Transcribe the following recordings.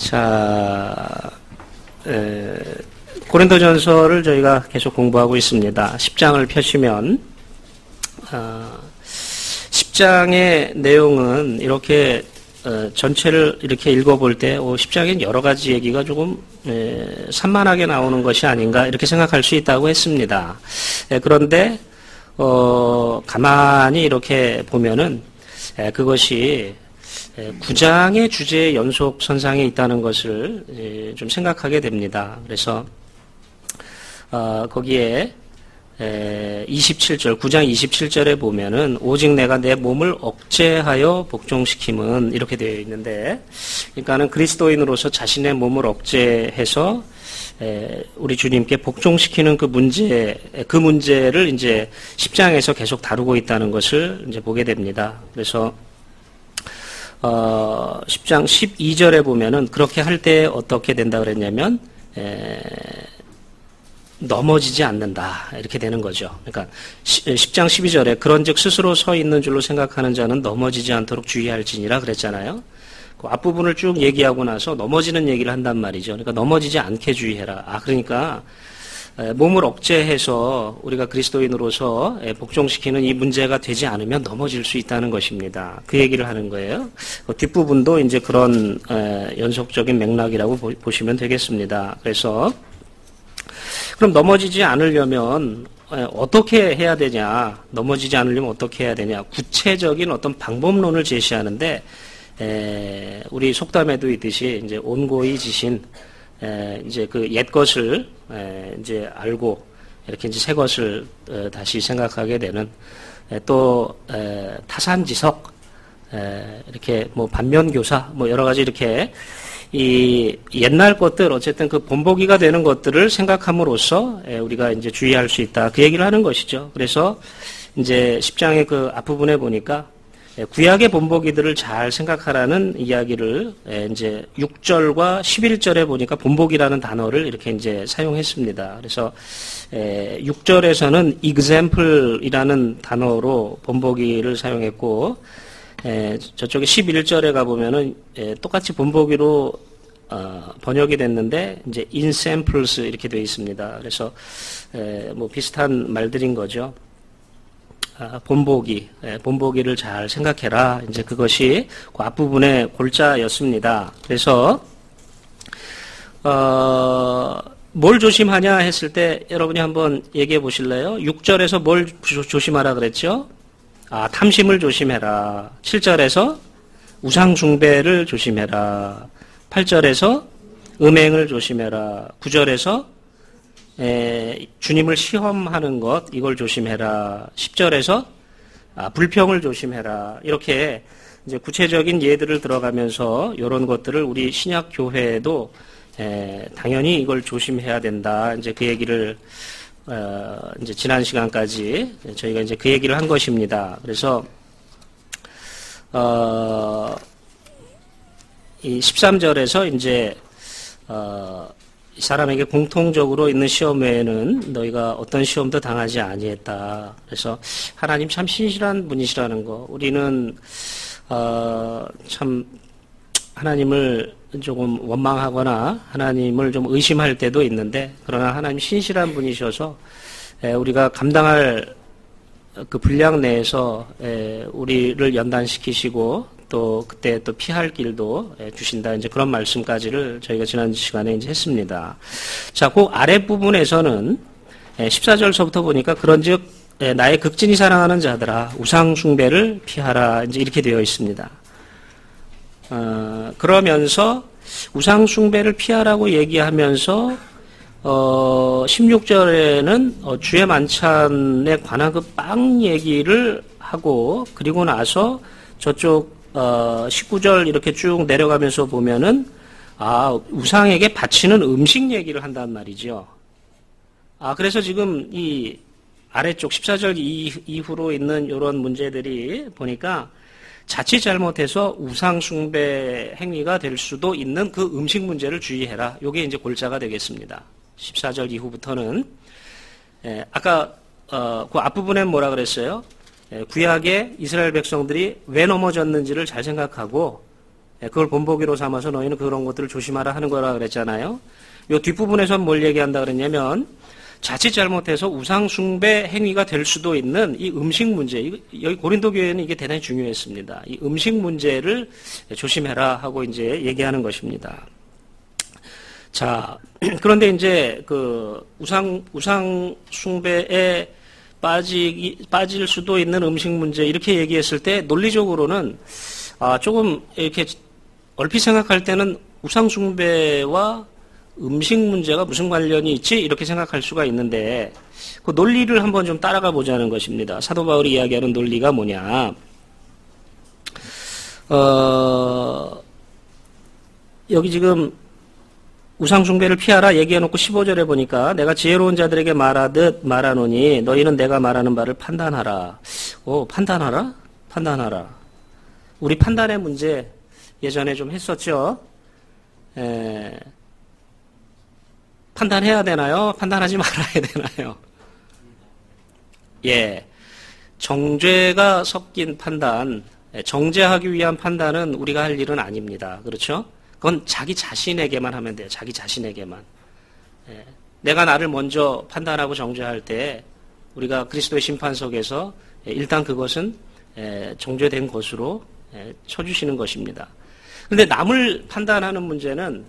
자, 고린도전서를 저희가 계속 공부하고 있습니다. 10장을 펴시면 10장의 내용은 이렇게 전체를 이렇게 읽어볼 때 10장엔 여러 가지 얘기가 조금 산만하게 나오는 것이 아닌가 이렇게 생각할 수 있다고 했습니다. 그런데 가만히 이렇게 보면은 그것이 9장의 주제의 연속선상에 있다는 것을 좀 생각하게 됩니다. 그래서 거기에 27절, 9장 27절에 보면은 오직 내가 내 몸을 억제하여 복종시킴은 이렇게 되어 있는데, 그러니까는 그리스도인으로서 자신의 몸을 억제해서 우리 주님께 복종시키는 그 문제를 이제 10장에서 계속 다루고 있다는 것을 이제 보게 됩니다. 그래서 10장 12절에 보면은 그렇게 할 때 어떻게 된다 그랬냐면 넘어지지 않는다 이렇게 되는 거죠. 그러니까 10장 12절에 그런즉 스스로 서 있는 줄로 생각하는 자는 넘어지지 않도록 주의할지니라 그랬잖아요. 그 앞부분을 쭉 얘기하고 나서 넘어지는 얘기를 한단 말이죠. 그러니까 넘어지지 않게 주의해라. 그러니까 몸을 억제해서 우리가 그리스도인으로서 복종시키는 이 문제가 되지 않으면 넘어질 수 있다는 것입니다. 그 얘기를 하는 거예요. 뒷부분도 이제 그런 연속적인 맥락이라고 보시면 되겠습니다. 그래서 그럼 넘어지지 않으려면 어떻게 해야 되냐? 넘어지지 않으려면 어떻게 해야 되냐? 구체적인 어떤 방법론을 제시하는데 우리 속담에도 있듯이 이제 온고이 지신 이제 그 옛 것을 이제 알고 이렇게 이제 새 것을 다시 생각하게 되는 또 타산지석 이렇게 뭐 반면교사 뭐 여러 가지 이렇게 이 옛날 것들 어쨌든 그 본보기가 되는 것들을 생각함으로써 우리가 이제 주의할 수 있다 그 얘기를 하는 것이죠. 그래서 이제 10장의 그 앞부분에 보니까 구약의 본보기들을 잘 생각하라는 이야기를 이제 6절과 11절에 보니까 본보기라는 단어를 이렇게 이제 사용했습니다. 그래서 6절에서는 example이라는 단어로 본보기를 사용했고 저쪽에 11절에 가보면은 똑같이 본보기로 번역이 됐는데 이제 in samples 이렇게 되어 있습니다. 그래서 뭐 비슷한 말들인 거죠. 본보기를 잘 생각해라. 이제 그것이 그 앞부분의 골자였습니다. 그래서 뭘 조심하냐 했을 때 여러분이 한번 얘기해 보실래요? 6절에서 뭘 조심하라 그랬죠? 탐심을 조심해라. 7절에서 우상숭배를 조심해라. 8절에서 음행을 조심해라. 9절에서 주님을 시험하는 것 이걸 조심해라. 10절에서 불평을 조심해라. 이렇게 이제 구체적인 예들을 들어가면서 이런 것들을 우리 신약 교회도 당연히 이걸 조심해야 된다. 이제 그 얘기를 이제 지난 시간까지 저희가 이제 그 얘기를 한 것입니다. 그래서 이 13절에서 이제 이 사람에게 공통적으로 있는 시험 외에는 너희가 어떤 시험도 당하지 아니했다. 그래서 하나님 참 신실한 분이시라는 거. 우리는 참 하나님을 조금 원망하거나 하나님을 좀 의심할 때도 있는데 그러나 하나님 신실한 분이셔서 우리가 감당할 그 분량 내에서 우리를 연단시키시고 또 그때 또 피할 길도 주신다. 이제 그런 말씀까지를 저희가 지난 시간에 이제 했습니다. 자, 그 아랫 부분에서는 14절서부터 보니까 그런즉 나의 극진히 사랑하는 자들아 우상 숭배를 피하라. 이제 이렇게 되어 있습니다. 그러면서 우상 숭배를 피하라고 얘기하면서 16절에는 주의 만찬에 관한 그 빵 얘기를 하고 그리고 나서 저쪽 19절 이렇게 쭉 내려가면서 보면은 우상에게 바치는 음식 얘기를 한단 말이죠. 그래서 지금 이 아래쪽 14절 이후로 있는 이런 문제들이 보니까 자칫 잘못해서 우상 숭배 행위가 될 수도 있는 그 음식 문제를 주의해라. 이게 이제 골자가 되겠습니다. 14절 이후부터는 아까 그 앞부분에 뭐라 그랬어요? 구약의 이스라엘 백성들이 왜 넘어졌는지를 잘 생각하고 그걸 본보기로 삼아서 너희는 그런 것들을 조심하라 하는 거라 그랬잖아요. 요 뒷부분에서 뭘 얘기한다 그랬냐면 자칫 잘못해서 우상숭배 행위가 될 수도 있는 이 음식 문제, 여기 고린도 교회는 이게 대단히 중요했습니다. 이 음식 문제를 조심해라 하고 이제 얘기하는 것입니다. 자, 그런데 이제 그 우상숭배에 빠질 수도 있는 음식 문제 이렇게 얘기했을 때 논리적으로는 조금 이렇게 얼핏 생각할 때는 우상숭배와 음식 문제가 무슨 관련이 있지? 이렇게 생각할 수가 있는데 그 논리를 한번 좀 따라가 보자는 것입니다. 사도 바울이 이야기하는 논리가 뭐냐? 여기 지금 우상숭배를 피하라 얘기해놓고 15절에 보니까 내가 지혜로운 자들에게 말하듯 말하노니 너희는 내가 말하는 바를 판단하라. 판단하라? 판단하라. 우리 판단의 문제 예전에 좀 했었죠. 판단해야 되나요? 판단하지 말아야 되나요? 예. 정죄가 섞인 판단, 정죄하기 위한 판단은 우리가 할 일은 아닙니다. 그렇죠? 그건 자기 자신에게만 하면 돼요. 자기 자신에게만. 예. 내가 나를 먼저 판단하고 정죄할 때 우리가 그리스도의 심판석에서 일단 그것은 정죄된 것으로 쳐주시는 것입니다. 그런데 남을 판단하는 문제는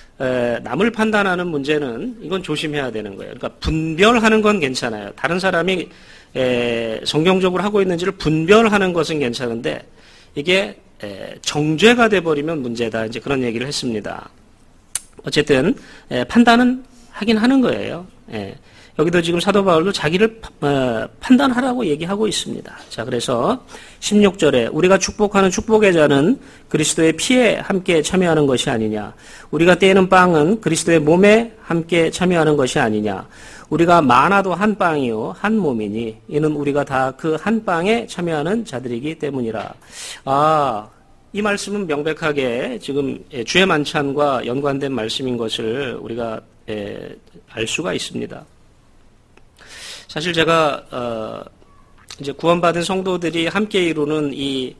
이건 조심해야 되는 거예요. 그러니까 분별하는 건 괜찮아요. 다른 사람이 성경적으로 하고 있는지를 분별하는 것은 괜찮은데 이게 정죄가 돼버리면 문제다. 이제 그런 얘기를 했습니다. 어쨌든 판단은 하긴 하는 거예요. 여기도 지금 사도 바울도 자기를 판단하라고 얘기하고 있습니다. 자, 그래서 16절에 우리가 축복하는 축복의 자는 그리스도의 피에 함께 참여하는 것이 아니냐. 우리가 떼는 빵은 그리스도의 몸에 함께 참여하는 것이 아니냐. 우리가 많아도 한 빵이요 한 몸이니 이는 우리가 다 그 한 빵에 참여하는 자들이기 때문이라. 이 말씀은 명백하게 지금 주의 만찬과 연관된 말씀인 것을 우리가 알 수가 있습니다. 사실 제가 이제 구원받은 성도들이 함께 이루는 이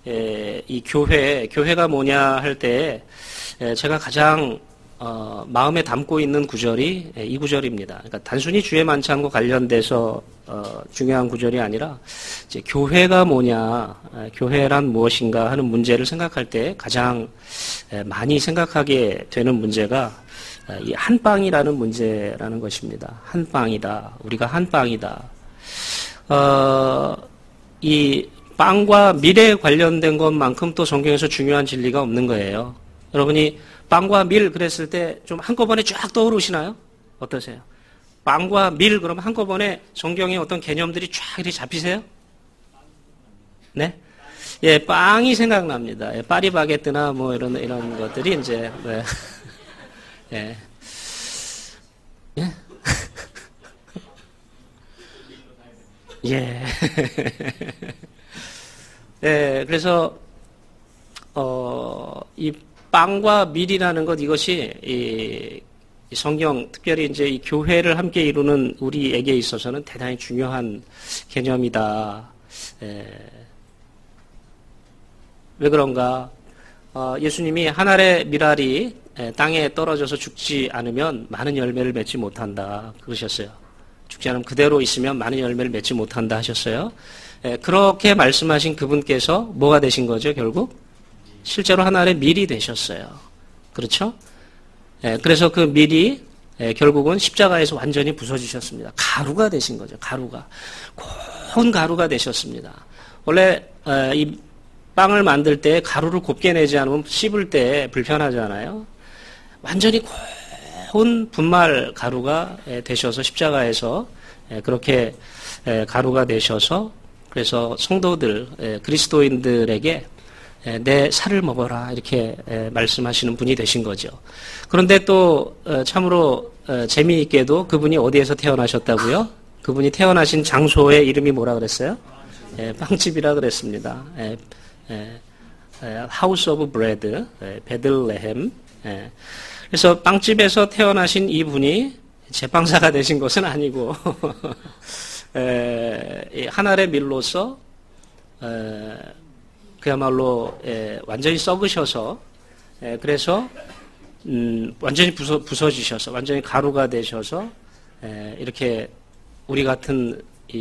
교회가 뭐냐 할 때 제가 가장 마음에 담고 있는 구절이 이 구절입니다. 그러니까 단순히 주의 만찬과 관련돼서 중요한 구절이 아니라 이제 교회가 뭐냐, 교회란 무엇인가 하는 문제를 생각할 때 가장 많이 생각하게 되는 문제가 이 한빵이라는 문제라는 것입니다. 한빵이다. 우리가 한빵이다. 이 빵과 밀에 관련된 것만큼 또 성경에서 중요한 진리가 없는 거예요. 여러분이 빵과 밀 그랬을 때 좀 한꺼번에 쫙 떠오르시나요? 어떠세요? 빵과 밀 그러면 한꺼번에 성경의 어떤 개념들이 쫙 이렇게 잡히세요? 네? 예, 빵이 생각납니다. 파리바게뜨나 뭐 이런 것들이 이제 예. 예. 예. 예, 그래서, 이 빵과 밀이라는 것, 이것이, 이 성경, 특별히 이제 이 교회를 함께 이루는 우리에게 있어서는 대단히 중요한 개념이다. 왜 그런가? 예수님이 한 알의 밀알이 땅에 떨어져서 죽지 않으면 많은 열매를 맺지 못한다. 그러셨어요. 죽지 않으면 그대로 있으면 많은 열매를 맺지 못한다 하셨어요. 그렇게 말씀하신 그분께서 뭐가 되신 거죠, 결국? 실제로 한 알의 밀이 되셨어요. 그렇죠? 그래서 그 밀이 결국은 십자가에서 완전히 부서지셨습니다. 가루가 되신 거죠, 가루가. 고운 가루가 되셨습니다. 원래 이 빵을 만들 때 가루를 곱게 내지 않으면 씹을 때 불편하잖아요. 완전히 고운 분말 가루가 되셔서 십자가에서 그렇게 가루가 되셔서 그래서 성도들, 그리스도인들에게 내 살을 먹어라 이렇게 말씀하시는 분이 되신 거죠. 그런데 또 참으로 재미있게도 그분이 어디에서 태어나셨다고요? 그분이 태어나신 장소의 이름이 뭐라 그랬어요? 빵집이라 그랬습니다. House of Bread, 베들레헴. 그래서 빵집에서 태어나신 이분이 제빵사가 되신 것은 아니고 한 알의 밀로서 그야말로 완전히 썩으셔서 그래서 완전히 부서지셔서 완전히 가루가 되셔서 이렇게 우리 같은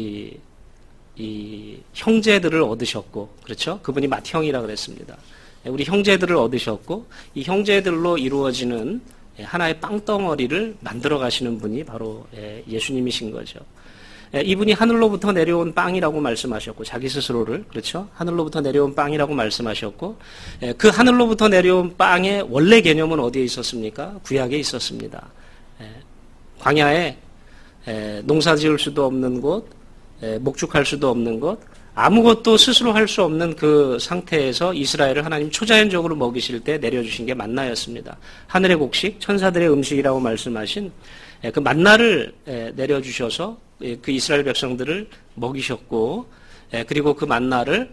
이 형제들을 얻으셨고, 그렇죠? 그분이 맏형이라 그랬습니다. 우리 형제들을 얻으셨고, 이 형제들로 이루어지는 하나의 빵덩어리를 만들어 가시는 분이 바로 예수님이신 거죠. 이분이 하늘로부터 내려온 빵이라고 말씀하셨고, 자기 스스로를, 그렇죠? 하늘로부터 내려온 빵이라고 말씀하셨고, 그 하늘로부터 내려온 빵의 원래 개념은 어디에 있었습니까? 구약에 있었습니다. 광야에 농사 지을 수도 없는 곳, 목축할 수도 없는 것, 아무것도 스스로 할 수 없는 그 상태에서 이스라엘을 하나님 초자연적으로 먹이실 때 내려주신 게 만나였습니다. 하늘의 곡식, 천사들의 음식이라고 말씀하신 그 만나를 내려주셔서 그 이스라엘 백성들을 먹이셨고, 그리고 그 만나를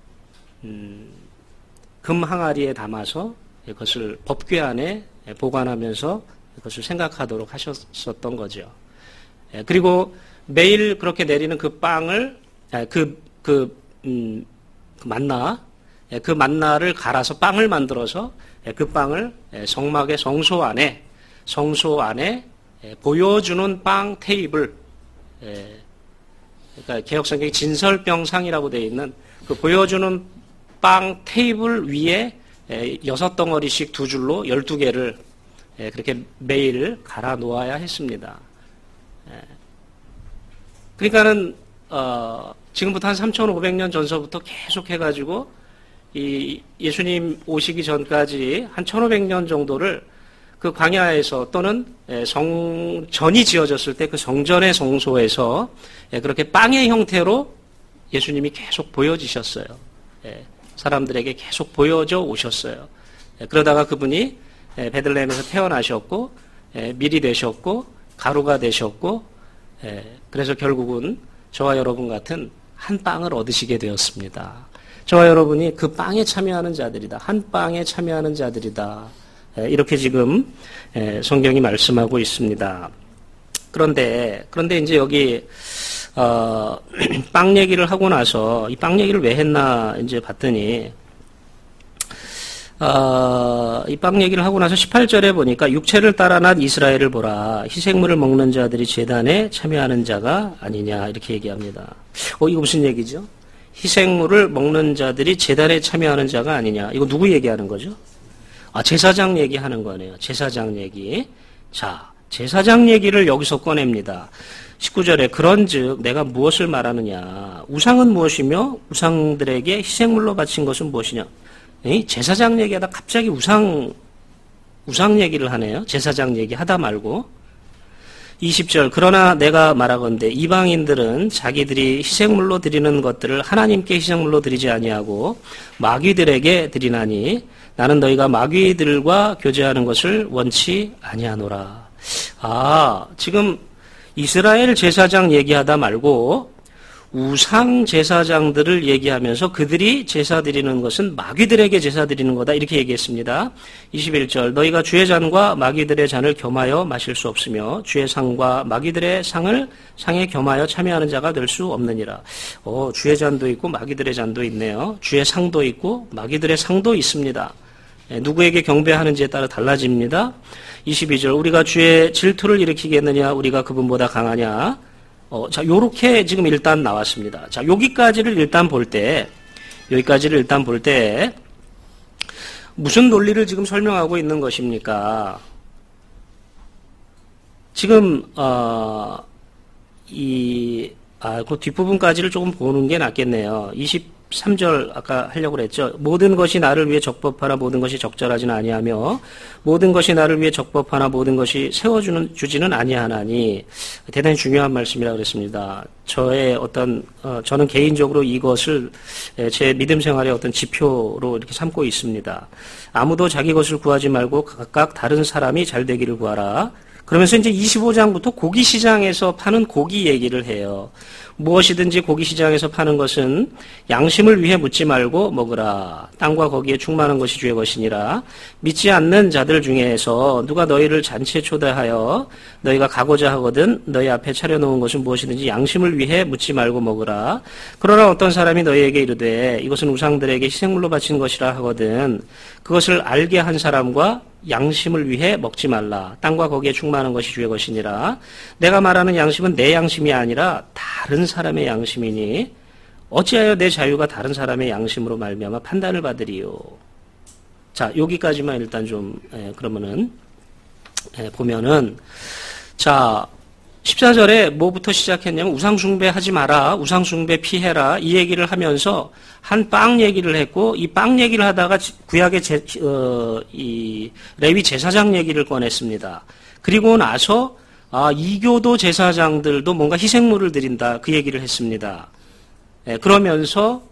금 항아리에 담아서 그것을 법궤 안에 보관하면서 그것을 생각하도록 하셨었던 거죠. 그리고 매일 그렇게 내리는 그 빵을 그 만나를 갈아서 빵을 만들어서 그 빵을 성막의 성소 안에 보여주는 빵 테이블, 그러니까 개역성경에 진설병상이라고 되어 있는 그 보여주는 빵 테이블 위에 6덩어리씩 2줄로 12개를 그렇게 매일 갈아 놓아야 했습니다. 그러니까는 지금부터 한 3,500년 전서부터 계속 해가지고 이 예수님 오시기 전까지 한 1,500년 정도를 그 광야에서 또는 성전이 지어졌을 때 그 성전의 성소에서 그렇게 빵의 형태로 예수님이 계속 보여지셨어요. 사람들에게 계속 보여져 오셨어요. 그러다가 그분이 베들레헴에서 태어나셨고 밀이 되셨고 가루가 되셨고, 그래서 결국은 저와 여러분 같은 한 빵을 얻으시게 되었습니다. 저와 여러분이 그 빵에 참여하는 자들이다. 한 빵에 참여하는 자들이다. 이렇게 지금 성경이 말씀하고 있습니다. 그런데 이제 여기 빵 얘기를 하고 나서 이 빵 얘기를 왜 했나 이제 봤더니 이 빵 얘기를 하고 나서 18절에 보니까 육체를 따라 난 이스라엘을 보라. 희생물을 먹는 자들이 제단에 참여하는 자가 아니냐 이렇게 얘기합니다. 이거 무슨 얘기죠? 희생물을 먹는 자들이 제단에 참여하는 자가 아니냐. 이거 누구 얘기하는 거죠? 제사장 얘기하는 거네요. 제사장 얘기. 자, 제사장 얘기를 여기서 꺼냅니다. 19절에 그런즉 내가 무엇을 말하느냐. 우상은 무엇이며 우상들에게 희생물로 바친 것은 무엇이냐. 제사장 얘기하다 갑자기 우상 얘기를 하네요. 제사장 얘기하다 말고. 20절 그러나 내가 말하건대 이방인들은 자기들이 희생물로 드리는 것들을 하나님께 희생물로 드리지 아니하고 마귀들에게 드리나니 나는 너희가 마귀들과 교제하는 것을 원치 아니하노라. 지금 이스라엘 제사장 얘기하다 말고 우상 제사장들을 얘기하면서 그들이 제사 드리는 것은 마귀들에게 제사 드리는 거다 이렇게 얘기했습니다. 21절 너희가 주의 잔과 마귀들의 잔을 겸하여 마실 수 없으며 주의 상과 마귀들의 상에 겸하여 참여하는 자가 될 수 없느니라. 주의 잔도 있고 마귀들의 잔도 있네요. 주의 상도 있고 마귀들의 상도 있습니다. 누구에게 경배하는지에 따라 달라집니다. 22절 우리가 주의 질투를 일으키겠느냐 우리가 그분보다 강하냐. 자, 요렇게 지금 일단 나왔습니다. 자, 여기까지를 일단 볼 때, 무슨 논리를 지금 설명하고 있는 것입니까? 지금, 그 뒷부분까지를 조금 보는 게 낫겠네요. 23절 아까 하려고 그랬죠. 모든 것이 나를 위해 적법하나 모든 것이 적절하지는 아니하며 모든 것이 나를 위해 적법하나 모든 것이 세워주지는 아니하나니 대단히 중요한 말씀이라고 그랬습니다. 저는 개인적으로 이것을 제 믿음 생활의 어떤 지표로 이렇게 삼고 있습니다. 아무도 자기 것을 구하지 말고 각각 다른 사람이 잘 되기를 구하라. 그러면서 이제 25장부터 고기 시장에서 파는 고기 얘기를 해요. 무엇이든지 고기 시장에서 파는 것은 양심을 위해 묻지 말고 먹으라. 땅과 거기에 충만한 것이 주의 것이니라. 믿지 않는 자들 중에서 누가 너희를 잔치에 초대하여 너희가 가고자 하거든 너희 앞에 차려놓은 것은 무엇이든지 양심을 위해 묻지 말고 먹으라. 그러나 어떤 사람이 너희에게 이르되 이것은 우상들에게 희생물로 바친 것이라 하거든 그것을 알게 한 사람과 양심을 위해 먹지 말라. 땅과 거기에 충만한 것이 주의 것이니라. 내가 말하는 양심은 내 양심이 아니라 다른 사람의 양심이니 어찌하여 내 자유가 다른 사람의 양심으로 말미암아 판단을 받으리요. 자, 여기까지만 일단 좀 그러면은 보면은 자 14절에 뭐부터 시작했냐면 우상숭배 하지 마라. 우상숭배 피해라. 이 얘기를 하면서 한 빵 얘기를 했고 이 빵 얘기를 하다가 구약의 이 레위 제사장 얘기를 꺼냈습니다. 그리고 나서 이교도 제사장들도 뭔가 희생물을 드린다. 그 얘기를 했습니다. 그러면서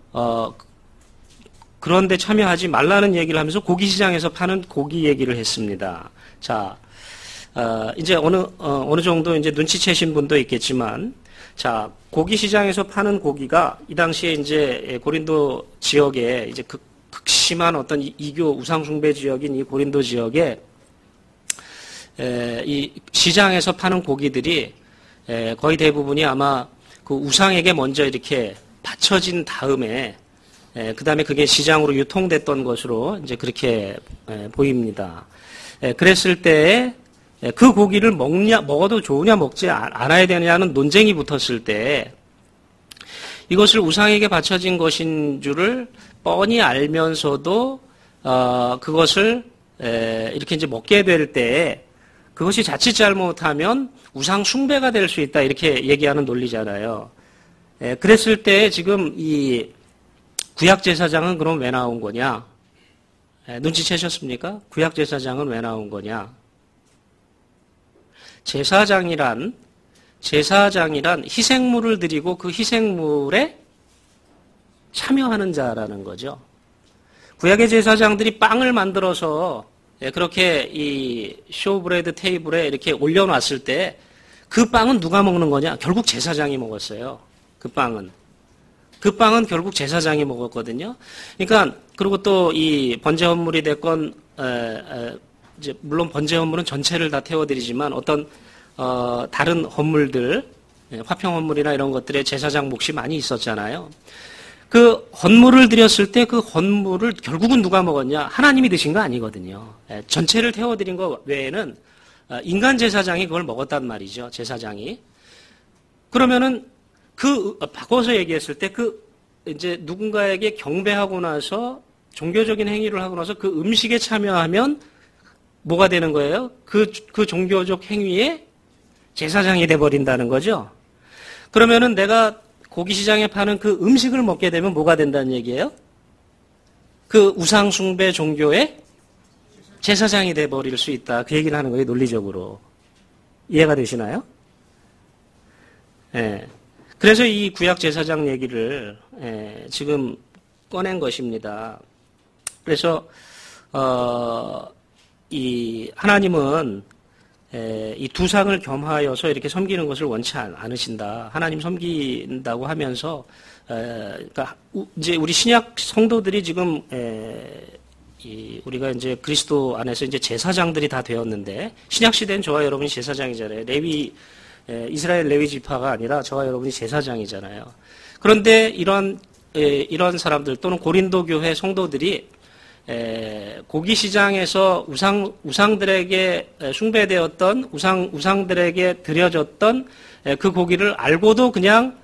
그런데 참여하지 말라는 얘기를 하면서 고기 시장에서 파는 고기 얘기를 했습니다. 자, 이제 어느 정도 이제 눈치채신 분도 있겠지만, 자, 고기 시장에서 파는 고기가 이 당시에 이제 고린도 지역에 이제 극심한 어떤 이교 우상숭배 지역인 이 고린도 지역에 이 시장에서 파는 고기들이 거의 대부분이 아마 그 우상에게 먼저 이렇게 바쳐진 다음에 그 다음에 그게 시장으로 유통됐던 것으로 이제 그렇게 보입니다. 그랬을 때 그 고기를 먹어도 좋으냐 먹지 않아야 되느냐는 논쟁이 붙었을 때 이것을 우상에게 바쳐진 것인 줄을 뻔히 알면서도 그것을 이렇게 이제 먹게 될 때 그것이 자칫 잘못하면 우상 숭배가 될 수 있다 이렇게 얘기하는 논리잖아요. 그랬을 때 지금 이 구약 제사장은 그럼 왜 나온 거냐? 눈치채셨습니까? 구약 제사장은 왜 나온 거냐? 제사장이란 희생물을 드리고 그 희생물에 참여하는 자라는 거죠. 구약의 제사장들이 빵을 만들어서 그렇게 이 쇼브레드 테이블에 이렇게 올려놨을 때 그 빵은 누가 먹는 거냐? 결국 제사장이 먹었어요. 그 빵은 결국 제사장이 먹었거든요. 그러니까 그리고 또 이 번제 헌물이 됐건 이제 물론 번제 헌물은 전체를 다 태워드리지만 어떤 다른 헌물들 화평 헌물이나 이런 것들에 제사장 몫이 많이 있었잖아요. 그 헌물을 드렸을 때 그 헌물을 결국은 누가 먹었냐? 하나님이 드신 거 아니거든요. 전체를 태워드린 거 외에는 인간 제사장이 그걸 먹었단 말이죠. 제사장이. 그러면은 바꿔서 얘기했을 때 이제 누군가에게 경배하고 나서 종교적인 행위를 하고 나서 그 음식에 참여하면 뭐가 되는 거예요? 그 종교적 행위에 제사장이 돼버린다는 거죠. 그러면은 내가 고기 시장에 파는 그 음식을 먹게 되면 뭐가 된다는 얘기예요? 그 우상숭배 종교의 제사장이 돼버릴 수 있다. 그 얘기를 하는 거예요, 논리적으로. 이해가 되시나요? 예. 그래서 이 구약 제사장 얘기를 지금 꺼낸 것입니다. 그래서 이 하나님은 이 두 상을 겸하여서 이렇게 섬기는 것을 원치 않으신다. 하나님 섬긴다고 하면서 그러니까 이제 우리 신약 성도들이 지금 우리가 이제 그리스도 안에서 이제 제사장들이 다 되었는데 신약 시대는 저와 여러분이 제사장이잖아요. 이스라엘 레위 지파가 아니라 저와 여러분이 제사장이잖아요. 그런데 이런 사람들 또는 고린도 교회 성도들이 고기 시장에서 우상들에게 숭배되었던 우상들에게 드려졌던 그 고기를 알고도 그냥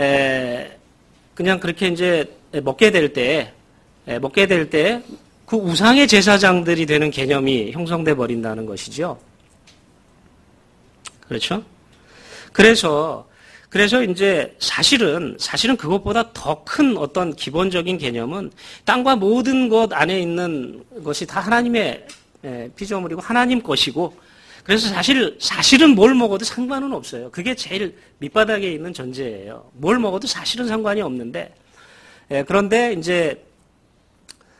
그렇게 이제 먹게 될 때 그 우상의 제사장들이 되는 개념이 형성돼 버린다는 것이죠. 그렇죠? 그래서 이제 사실은 그것보다 더 큰 어떤 기본적인 개념은 땅과 모든 것 안에 있는 것이 다 하나님의 피조물이고 하나님 것이고 그래서 사실은 뭘 먹어도 상관은 없어요. 그게 제일 밑바닥에 있는 전제예요. 뭘 먹어도 사실은 상관이 없는데 그런데 이제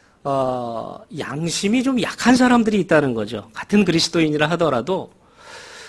양심이 좀 약한 사람들이 있다는 거죠. 같은 그리스도인이라 하더라도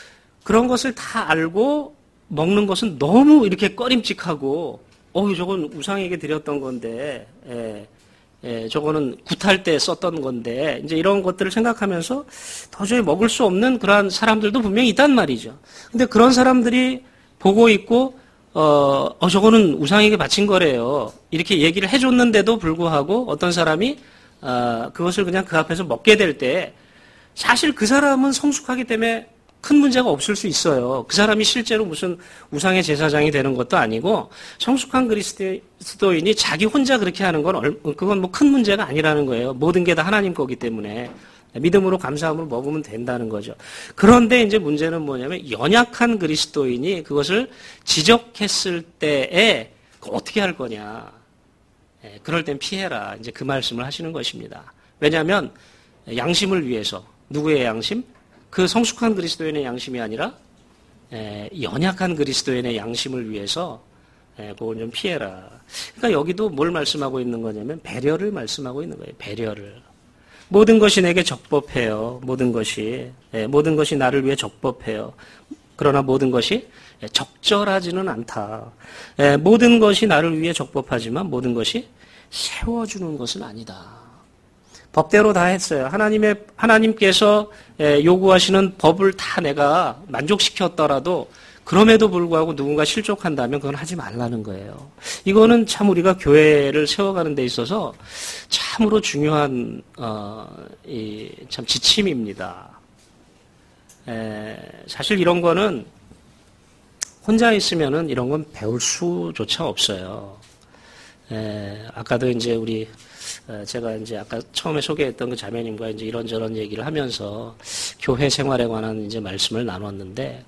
그런 것을 다 알고 먹는 것은 너무 이렇게 꺼림칙하고, 저건 우상에게 드렸던 건데, 저거는 굿할 때 썼던 건데, 이제 이런 것들을 생각하면서 도저히 먹을 수 없는 그러한 사람들도 분명히 있단 말이죠. 근데 그런 사람들이 보고 있고, 저거는 우상에게 바친 거래요. 이렇게 얘기를 해줬는데도 불구하고 어떤 사람이, 그것을 그냥 그 앞에서 먹게 될 때, 사실 그 사람은 성숙하기 때문에 큰 문제가 없을 수 있어요. 그 사람이 실제로 무슨 우상의 제사장이 되는 것도 아니고 성숙한 그리스도인이 자기 혼자 그렇게 하는 건 그건 뭐 큰 문제가 아니라는 거예요. 모든 게 다 하나님 거기 때문에 믿음으로 감사함을 먹으면 된다는 거죠. 그런데 이제 문제는 뭐냐면 연약한 그리스도인이 그것을 지적했을 때에 어떻게 할 거냐. 그럴 땐 피해라. 이제 그 말씀을 하시는 것입니다. 왜냐하면 양심을 위해서 누구의 양심? 그 성숙한 그리스도인의 양심이 아니라 연약한 그리스도인의 양심을 위해서 그건 좀 피해라. 그러니까 여기도 뭘 말씀하고 있는 거냐면 배려를 말씀하고 있는 거예요. 배려를. 모든 것이 내게 적법해요. 모든 것이 나를 위해 적법해요. 그러나 모든 것이 적절하지는 않다. 모든 것이 나를 위해 적법하지만 모든 것이 세워주는 것은 아니다. 법대로 다 했어요. 하나님께서 요구하시는 법을 다 내가 만족시켰더라도 그럼에도 불구하고 누군가 실족한다면 그건 하지 말라는 거예요. 이거는 참 우리가 교회를 세워가는 데 있어서 참으로 중요한 참 지침입니다. 사실 이런 거는 혼자 있으면은 이런 건 배울 수조차 없어요. 아까도 이제 제가 이제 아까 처음에 소개했던 그 자매님과 이제 이런저런 얘기를 하면서 교회 생활에 관한 이제 말씀을 나눴는데,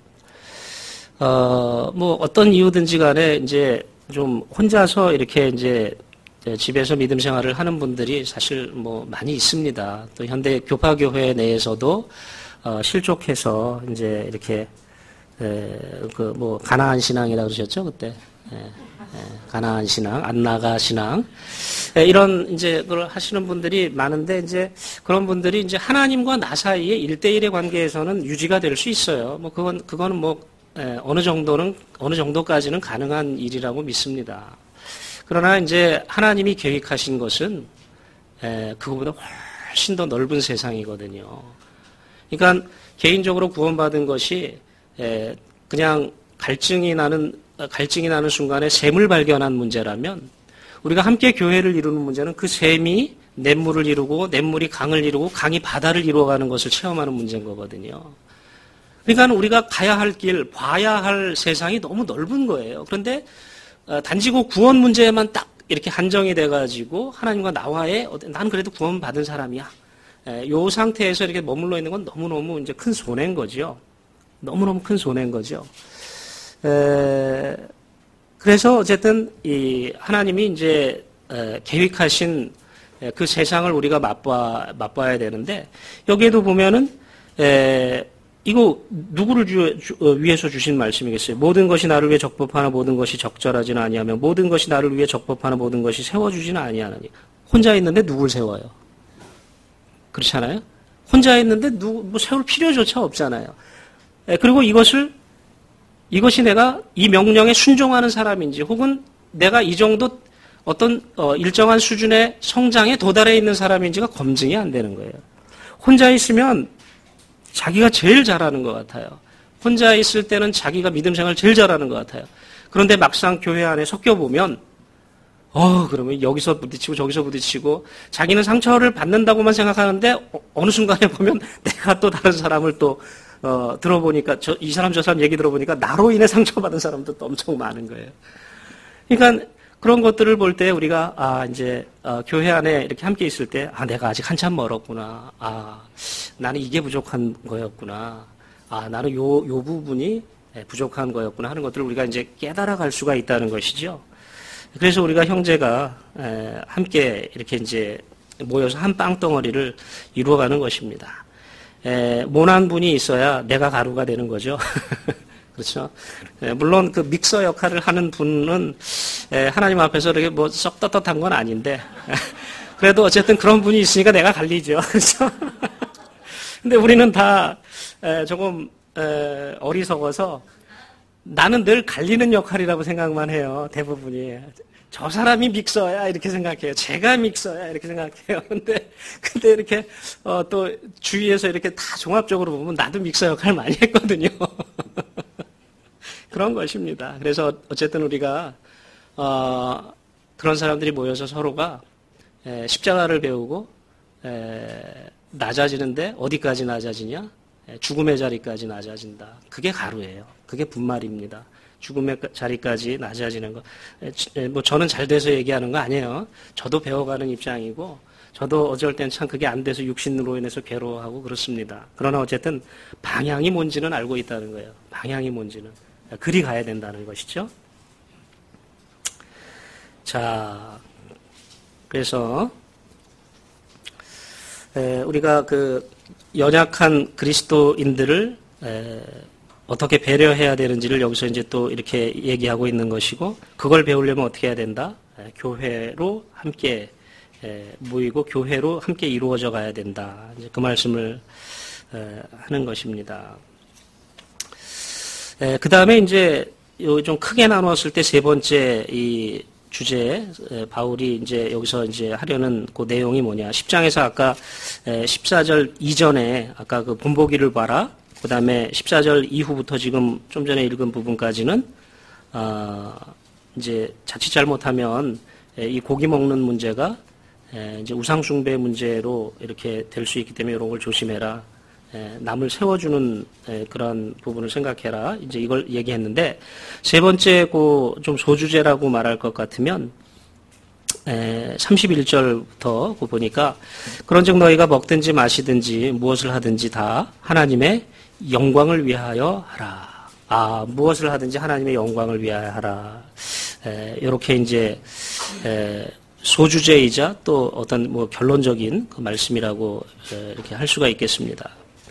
뭐 어떤 이유든지 간에 이제 좀 혼자서 이렇게 이제 집에서 믿음 생활을 하는 분들이 사실 뭐 많이 있습니다. 또 현대 교파교회 내에서도 실족해서 이제 이렇게 그 뭐 가나안 신앙이라고 그러셨죠 그때. 가나안 신앙, 안나가 신앙, 이런 이제 그걸 하시는 분들이 많은데 이제 그런 분들이 이제 하나님과 나 사이의 1대1의 관계에서는 유지가 될 수 있어요. 뭐 그거는 뭐 어느 정도까지는 가능한 일이라고 믿습니다. 그러나 이제 하나님이 계획하신 것은 그거보다 훨씬 더 넓은 세상이거든요. 그러니까 개인적으로 구원받은 것이 그냥 갈증이 나는 순간에 샘을 발견한 문제라면 우리가 함께 교회를 이루는 문제는 그 샘이 냇물을 이루고 냇물이 강을 이루고 강이 바다를 이루어가는 것을 체험하는 문제인 거거든요. 그러니까 우리가 가야 할 길, 봐야 할 세상이 너무 넓은 거예요. 그런데 단지 그 구원 문제에만 딱 이렇게 한정이 돼가지고 하나님과 나와의 난 그래도 구원 받은 사람이야. 요 상태에서 이렇게 머물러 있는 건 너무너무 이제 큰 손해인 거죠. 너무너무 큰 손해인 거죠. 그래서 어쨌든 이 하나님이 이제 계획하신 그 세상을 우리가 맛봐야 되는데 여기에도 보면은 이거 누구를 위해서 주신 말씀이겠어요? 모든 것이 나를 위해 적법하나 모든 것이 적절하지는 아니하며 모든 것이 나를 위해 적법하나 모든 것이 세워주지는 아니하느니. 혼자 있는데 누굴 세워요? 그렇잖아요? 혼자 있는데 뭐 세울 필요조차 없잖아요. 그리고 이것이 내가 이 명령에 순종하는 사람인지 혹은 내가 이 정도 어떤 일정한 수준의 성장에 도달해 있는 사람인지가 검증이 안 되는 거예요. 혼자 있으면 자기가 제일 잘하는 것 같아요. 혼자 있을 때는 자기가 믿음 생활 제일 잘하는 것 같아요. 그런데 막상 교회 안에 섞여보면 그러면 여기서 부딪히고 저기서 부딪히고 자기는 상처를 받는다고만 생각하는데 어느 순간에 보면 내가 또 다른 사람을 또 들어보니까 이 사람 저 사람 얘기 들어보니까 나로 인해 상처받은 사람도 또 엄청 많은 거예요. 그러니까 그런 것들을 볼 때 우리가 이제 교회 안에 이렇게 함께 있을 때 내가 아직 한참 멀었구나. 나는 이게 부족한 거였구나. 나는 요 부분이 부족한 거였구나 하는 것들을 우리가 이제 깨달아갈 수가 있다는 것이죠. 그래서 우리가 형제가 함께 이렇게 이제 모여서 한 빵덩어리를 이루어가는 것입니다. 모난 분이 있어야 내가 가루가 되는 거죠. 그렇죠. 물론 그 믹서 역할을 하는 분은 하나님 앞에서 이렇게 뭐 썩 떳떳한 건 아닌데 그래도 어쨌든 그런 분이 있으니까 내가 갈리죠. 그렇죠. 근데 우리는 다 조금 어리석어서 나는 늘 갈리는 역할이라고 생각만 해요. 대부분이. 저 사람이 믹서야 이렇게 생각해요. 제가 믹서야 이렇게 생각해요. 근데 이렇게 또 주위에서 이렇게 다 종합적으로 보면 나도 믹서 역할 많이 했거든요. 그런 것입니다. 그래서 어쨌든 우리가 그런 사람들이 모여서 서로가 십자가를 배우고 낮아지는데 어디까지 낮아지냐? 죽음의 자리까지 낮아진다. 그게 가루예요. 그게 분말입니다. 죽음의 자리까지 낮아지는 거. 뭐 저는 잘 돼서 얘기하는 거 아니에요. 저도 배워가는 입장이고 저도 어쩔 땐 참 그게 안 돼서 육신으로 인해서 괴로워하고 그렇습니다. 그러나 어쨌든 방향이 뭔지는 알고 있다는 거예요. 방향이 뭔지는. 그리 가야 된다는 것이죠. 자, 그래서 우리가 그 연약한 그리스도인들을 어떻게 배려해야 되는지를 여기서 이제 또 이렇게 얘기하고 있는 것이고, 그걸 배우려면 어떻게 해야 된다? 교회로 함께 모이고 교회로 함께 이루어져 가야 된다. 이제 그 말씀을 하는 것입니다. 그 다음에 이제 좀 크게 나누었을 때 세 번째 이 주제, 바울이 이제 여기서 이제 하려는 그 내용이 뭐냐. 10장에서 아까 14절 이전에 아까 그 본보기를 봐라. 그 다음에 14절 이후부터 지금 좀 전에 읽은 부분까지는, 이제 자칫 잘못하면 이 고기 먹는 문제가 이제 우상숭배 문제로 이렇게 될 수 있기 때문에 이런 걸 조심해라. 남을 세워주는 그런 부분을 생각해라. 이제 이걸 얘기했는데, 세 번째 좀 소주제라고 말할 것 같으면 31절부터 보니까, 그런즉 너희가 먹든지 마시든지 무엇을 하든지 다 하나님의 영광을 위하여 하라. 무엇을 하든지 하나님의 영광을 위하여 하라. 이렇게 이제 소주제이자 또 어떤 뭐 결론적인 그 말씀이라고 이렇게 할 수가 있겠습니다.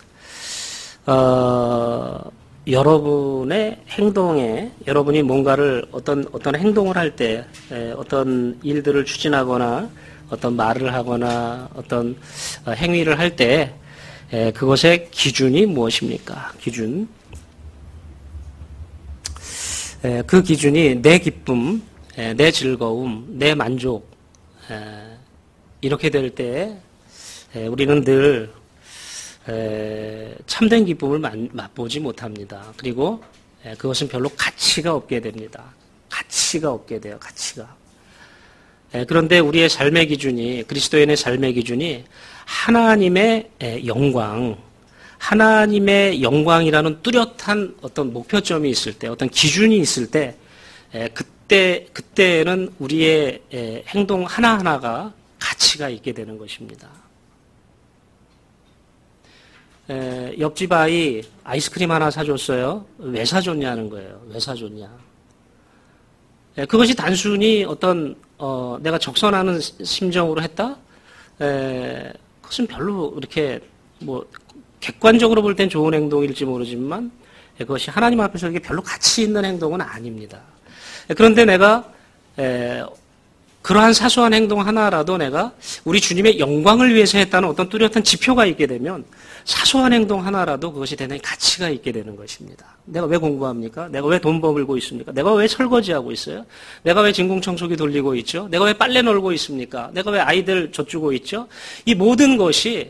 여러분의 행동에, 여러분이 뭔가를 어떤 행동을 할 때, 어떤 일들을 추진하거나, 어떤 말을 하거나, 어떤 행위를 할 때, 그것의 기준이 무엇입니까? 기준. 그 기준이 내 기쁨, 내 즐거움, 내 만족, 이렇게 될 때, 우리는 늘 참된 기쁨을 맛보지 못합니다. 그리고 그것은 별로 가치가 없게 됩니다. 가치가 없게 돼요. 가치가. 그런데 우리의 삶의 기준이, 그리스도인의 삶의 기준이 하나님의 영광, 하나님의 영광이라는 뚜렷한 어떤 목표점이 있을 때, 어떤 기준이 있을 때, 그때는 우리의 행동 하나하나가 가치가 있게 되는 것입니다. 옆집 아이 아이스크림 하나 사줬어요. 왜 사줬냐는 거예요. 왜 사줬냐. 그것이 단순히 어떤 내가 적선하는 심정으로 했다? 그것은 별로 이렇게 뭐 객관적으로 볼 땐 좋은 행동일지 모르지만 그것이 하나님 앞에서 이게 별로 가치 있는 행동은 아닙니다. 그런데 내가 그러한 사소한 행동 하나라도 내가 우리 주님의 영광을 위해서 했다는 어떤 뚜렷한 지표가 있게 되면 사소한 행동 하나라도 그것이 대단히 가치가 있게 되는 것입니다. 내가 왜 공부합니까? 내가 왜 돈 버물고 있습니까? 내가 왜 설거지하고 있어요? 내가 왜 진공청소기 돌리고 있죠? 내가 왜 빨래 널고 있습니까? 내가 왜 아이들 젖주고 있죠? 이 모든 것이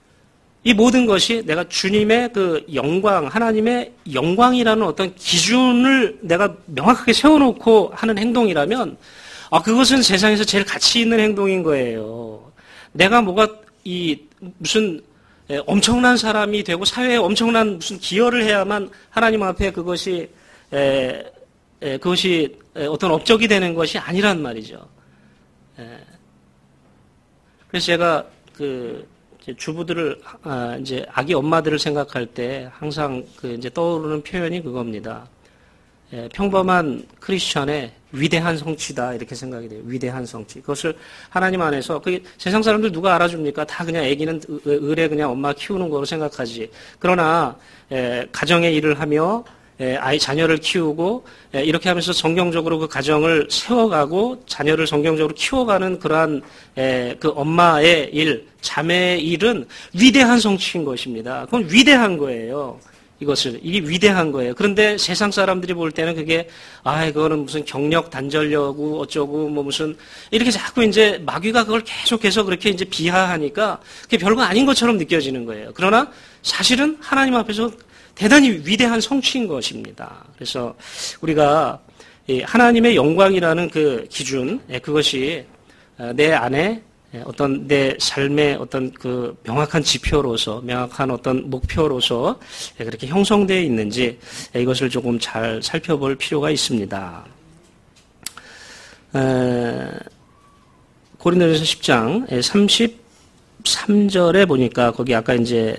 내가 주님의 그 영광, 하나님의 영광이라는 어떤 기준을 내가 명확하게 세워놓고 하는 행동이라면 그것은 세상에서 제일 가치 있는 행동인 거예요. 내가 무슨 엄청난 사람이 되고 사회에 엄청난 무슨 기여를 해야만 하나님 앞에 그것이 어떤 업적이 되는 것이 아니란 말이죠. 그래서 제가 주부들을, 이제 아기 엄마들을 생각할 때 항상 이제 떠오르는 표현이 그겁니다. 평범한 크리스천의 위대한 성취다 이렇게 생각이 돼요. 위대한 성취. 그것을 하나님 안에서 세상 사람들 누가 알아줍니까? 다 그냥 아기는 을에 그냥 엄마 키우는 거로 생각하지. 그러나 가정의 일을 하며 자녀를 키우고 이렇게 하면서 성경적으로 그 가정을 세워가고 자녀를 성경적으로 키워가는 그러한 그 엄마의 일, 자매의 일은 위대한 성취인 것입니다. 그건 위대한 거예요. 이게 위대한 거예요. 그런데 세상 사람들이 볼 때는 그게, 그거는 무슨 경력 단절려고 어쩌고, 뭐 무슨, 이렇게 자꾸 이제 마귀가 그걸 계속해서 그렇게 이제 비하하니까 그게 별거 아닌 것처럼 느껴지는 거예요. 그러나 사실은 하나님 앞에서 대단히 위대한 성취인 것입니다. 그래서 우리가 하나님의 영광이라는 그 기준, 그것이 내 안에 어떤 내 삶의 어떤 그 명확한 지표로서, 명확한 어떤 목표로서 그렇게 형성되어 있는지 이것을 조금 잘 살펴볼 필요가 있습니다. 고린도전서 10장 33절에 보니까 거기 아까 이제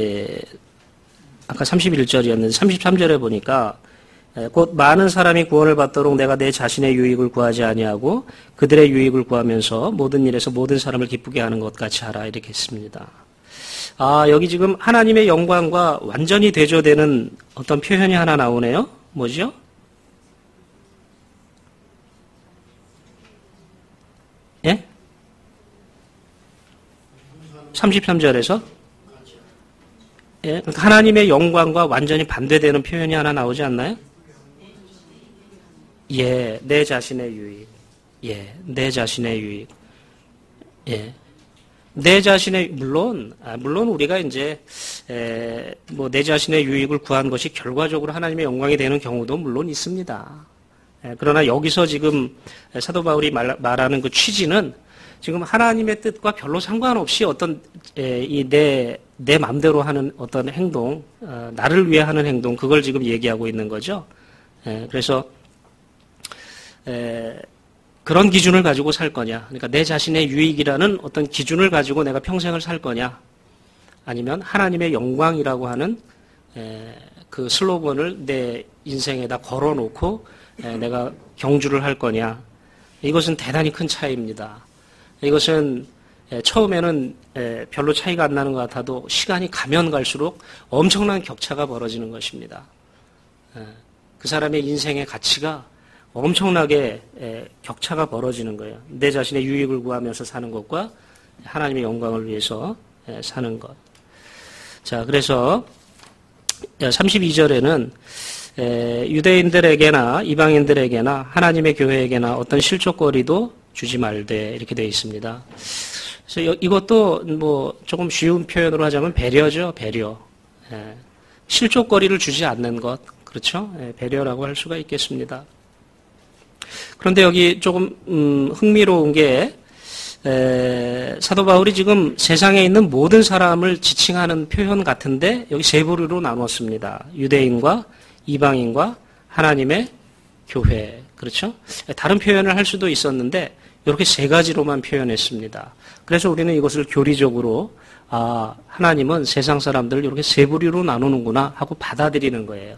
아까 31절이었는데 33절에 보니까 곧 많은 사람이 구원을 받도록 내가 내 자신의 유익을 구하지 아니하고 그들의 유익을 구하면서 모든 일에서 모든 사람을 기쁘게 하는 것 같이 하라 이렇게 했습니다. 여기 지금 하나님의 영광과 완전히 대조되는 어떤 표현이 하나 나오네요. 뭐죠? 예? 33절에서 예? 하나님의 영광과 완전히 반대되는 표현이 하나 나오지 않나요? 예, 내 자신의 유익. 예, 내 자신의 유익. 예. 내 자신의, 물론 우리가 이제, 내 자신의 유익을 구한 것이 결과적으로 하나님의 영광이 되는 경우도 물론 있습니다. 그러나 여기서 지금 사도 바울이 말하는 그 취지는 지금 하나님의 뜻과 별로 상관없이 어떤, 내 맘대로 하는 어떤 행동, 나를 위해 하는 행동, 그걸 지금 얘기하고 있는 거죠. 그래서, 그런 기준을 가지고 살 거냐. 그러니까 내 자신의 유익이라는 어떤 기준을 가지고 내가 평생을 살 거냐. 아니면 하나님의 영광이라고 하는 그 슬로건을 내 인생에다 걸어놓고 내가 경주를 할 거냐. 이것은 대단히 큰 차이입니다. 이것은 처음에는 별로 차이가 안 나는 것 같아도 시간이 가면 갈수록 엄청난 격차가 벌어지는 것입니다. 그 사람의 인생의 가치가 엄청나게 격차가 벌어지는 거예요. 내 자신의 유익을 구하면서 사는 것과 하나님의 영광을 위해서 사는 것. 자, 그래서 32절에는 유대인들에게나 이방인들에게나 하나님의 교회에게나 어떤 실족거리도 주지 말되 이렇게 되어 있습니다. 그래서 이것도 뭐 조금 쉬운 표현으로 하자면 배려죠, 배려. 실족거리를 주지 않는 것, 그렇죠? 배려라고 할 수가 있겠습니다. 그런데 여기 조금 흥미로운 게 사도 바울이 지금 세상에 있는 모든 사람을 지칭하는 표현 같은데 여기 세 부류로 나누었습니다. 유대인과 이방인과 하나님의 교회. 그렇죠? 다른 표현을 할 수도 있었는데 이렇게 세 가지로만 표현했습니다. 그래서 우리는 이것을 교리적으로 하나님은 세상 사람들을 이렇게 세 부류로 나누는구나 하고 받아들이는 거예요.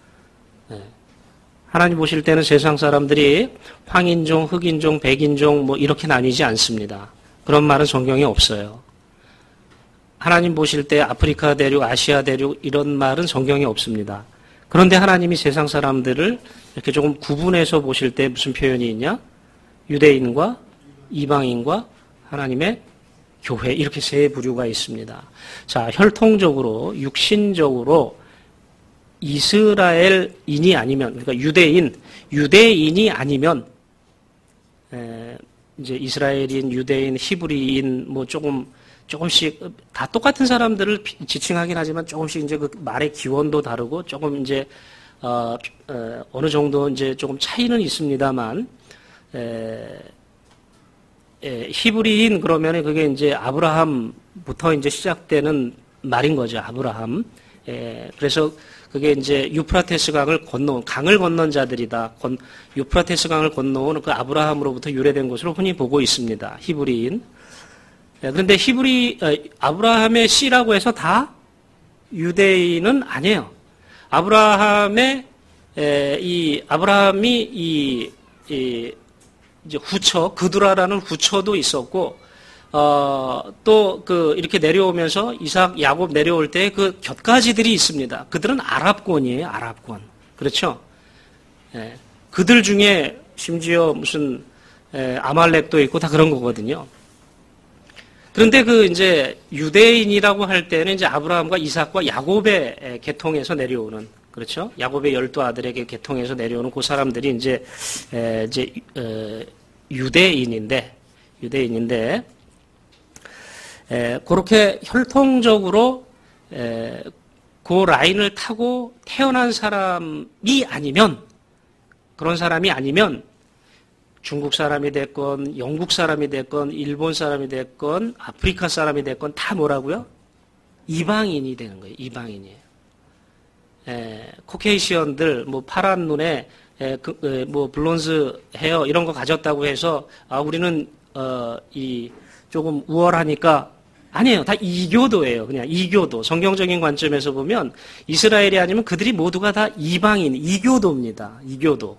하나님 보실 때는 세상 사람들이 황인종, 흑인종, 백인종 뭐 이렇게 나뉘지 않습니다. 그런 말은 성경에 없어요. 하나님 보실 때 아프리카 대륙, 아시아 대륙 이런 말은 성경에 없습니다. 그런데 하나님이 세상 사람들을 이렇게 조금 구분해서 보실 때 무슨 표현이 있냐? 유대인과 이방인과 하나님의 교회 이렇게 세 부류가 있습니다. 자, 혈통적으로 육신적으로 이스라엘인이 아니면, 그러니까 유대인이 아니면, 이제 이스라엘인, 유대인, 히브리인, 뭐 조금씩, 다 똑같은 사람들을 지칭하긴 하지만 조금씩 이제 그 말의 기원도 다르고 조금 이제, 어느 정도 이제 조금 차이는 있습니다만, 히브리인 그러면 그게 이제 아브라함부터 이제 시작되는 말인 거죠, 아브라함. 그래서 그게 이제 유프라테스 강을 건넌 자들이다. 유프라테스 강을 건너온 그 아브라함으로부터 유래된 것으로 흔히 보고 있습니다. 히브리인. 그런데 아브라함의 씨라고 해서 다 유대인은 아니에요. 아브라함이 이제 후처, 그두라라는 후처도 있었고, 또 이렇게 내려오면서 이삭, 야곱 내려올 때 그 곁가지들이 있습니다. 그들은 아랍권이에요, 아랍권. 그렇죠? 그들 중에 심지어 무슨, 아말렉도 있고 다 그런 거거든요. 그런데 이제 유대인이라고 할 때는 이제 아브라함과 이삭과 야곱의 계통에서 내려오는, 그렇죠? 야곱의 12아들에게 계통에서 내려오는 그 사람들이 이제 유대인인데, 그렇게 혈통적으로 그 라인을 타고 태어난 사람이 아니면, 그런 사람이 아니면 중국 사람이 됐건 영국 사람이 됐건 일본 사람이 됐건 아프리카 사람이 됐건 다 뭐라고요? 이방인이 되는 거예요. 이방인이에요. 코케이시언들 뭐 파란 눈에 뭐 블론즈 헤어 이런 거 가졌다고 해서 우리는 이 조금 우월하니까 아니에요. 다 이교도예요. 그냥 이교도. 성경적인 관점에서 보면 이스라엘이 아니면 그들이 모두가 다 이방인, 이교도입니다. 이교도.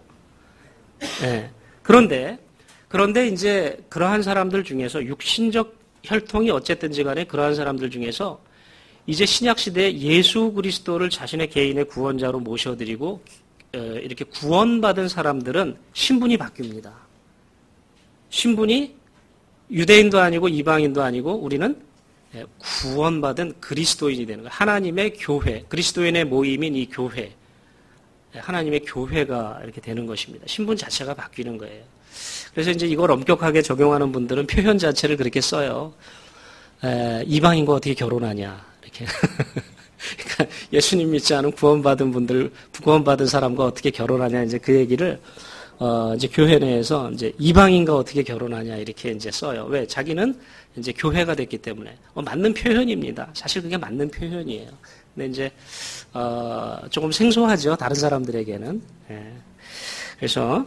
그런데 이제 그러한 사람들 중에서 육신적 혈통이 어쨌든지 간에 그러한 사람들 중에서 이제 신약 시대에 예수 그리스도를 자신의 개인의 구원자로 모셔드리고 이렇게 구원받은 사람들은 신분이 바뀝니다. 신분이 유대인도 아니고 이방인도 아니고 우리는 구원받은 그리스도인이 되는 거예요. 하나님의 교회, 그리스도인의 모임인 이 교회, 하나님의 교회가 이렇게 되는 것입니다. 신분 자체가 바뀌는 거예요. 그래서 이제 이걸 엄격하게 적용하는 분들은 표현 자체를 그렇게 써요. 이방인과 어떻게 결혼하냐, 이렇게. 그러니까 예수님 믿지 않은 구원받은 분들, 구원받은 사람과 어떻게 결혼하냐, 이제 그 얘기를 이제 교회 내에서 이제 이방인과 어떻게 결혼하냐 이렇게 이제 써요. 왜? 자기는 이제 교회가 됐기 때문에. 맞는 표현입니다. 사실 그게 맞는 표현이에요. 근데 이제 조금 생소하죠. 다른 사람들에게는. 그래서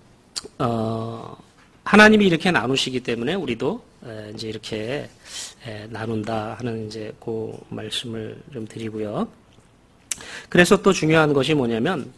하나님이 이렇게 나누시기 때문에 우리도 이제 이렇게 나눈다 하는 이제 그 말씀을 좀 드리고요. 그래서 또 중요한 것이 뭐냐면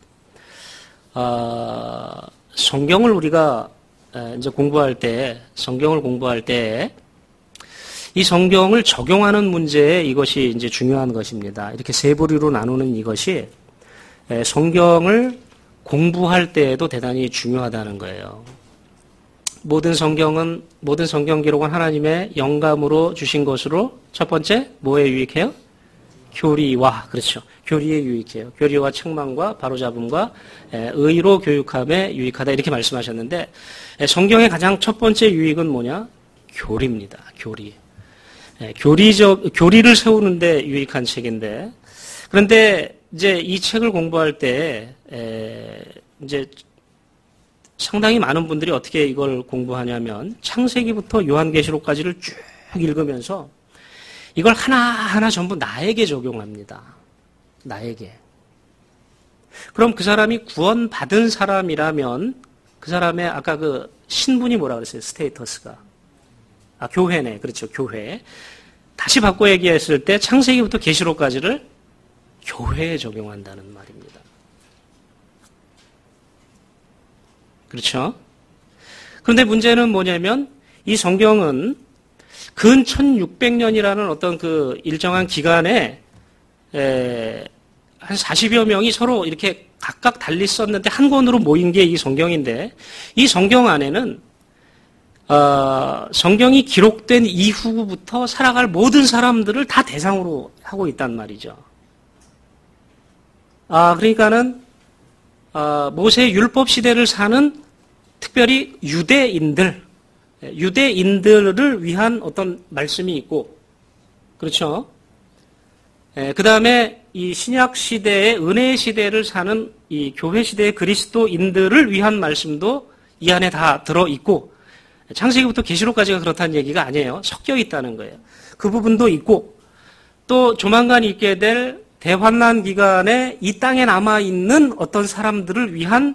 성경을 우리가 이제 성경을 공부할 때 이 성경을 적용하는 문제에 이것이 이제 중요한 것입니다. 이렇게 세 부류로 나누는 이것이 성경을 공부할 때에도 대단히 중요하다는 거예요. 모든 성경 기록은 하나님의 영감으로 주신 것으로 첫 번째 뭐에 유익해요? 교리와, 그렇죠. 교리에 유익해요. 교리와 책망과 바로잡음과 의로 교육함에 유익하다 이렇게 말씀하셨는데 성경의 가장 첫 번째 유익은 뭐냐? 교리입니다. 교리. 교리를 세우는데 유익한 책인데 그런데 이제 이 책을 공부할 때 이제 상당히 많은 분들이 어떻게 이걸 공부하냐면 창세기부터 요한계시록까지를 쭉 읽으면서 이걸 하나하나 전부 나에게 적용합니다. 나에게. 그럼 그 사람이 구원받은 사람이라면 그 사람의 아까 그 신분이 뭐라 그랬어요? 스테이터스가. 교회네. 그렇죠. 교회. 다시 바꿔 얘기했을 때 창세기부터 계시록까지를 교회에 적용한다는 말입니다. 그렇죠? 그런데 문제는 뭐냐면 이 성경은 근 1600년이라는 어떤 그 일정한 기간에 한 40여 명이 서로 이렇게 각각 달리 썼는데 한 권으로 모인 게 이 성경인데 이 성경 안에는 성경이 기록된 이후부터 살아갈 모든 사람들을 다 대상으로 하고 있단 말이죠. 그러니까는 모세 율법 시대를 사는 특별히 유대인들을 위한 어떤 말씀이 있고, 그렇죠? 그 다음에 이 신약 시대의 은혜 시대를 사는 이 교회 시대의 그리스도인들을 위한 말씀도 이 안에 다 들어있고, 창세기부터 계시록까지가 그렇다는 얘기가 아니에요. 섞여 있다는 거예요. 그 부분도 있고, 또 조만간 있게 될 대환난 기간에 이 땅에 남아있는 어떤 사람들을 위한